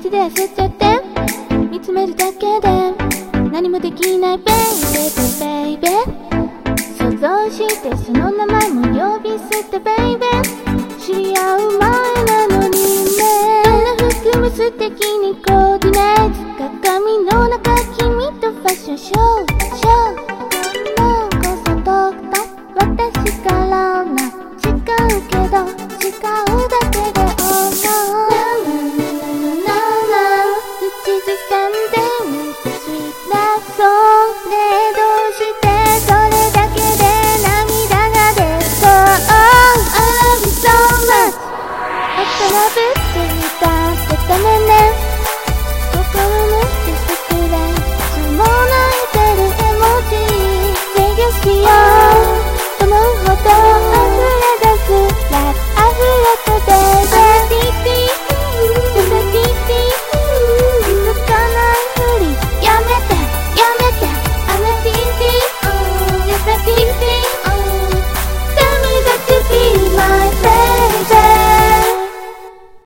ちで焦っちゃって見つめるだけで何もできないベイベーベイベー想像してその名前も呼び捨てベイベー知り合う前なのにねどんな服も素敵にコーディネート鏡の中君とファッションショー今度こそと私からな違うけど違うだけでLove it.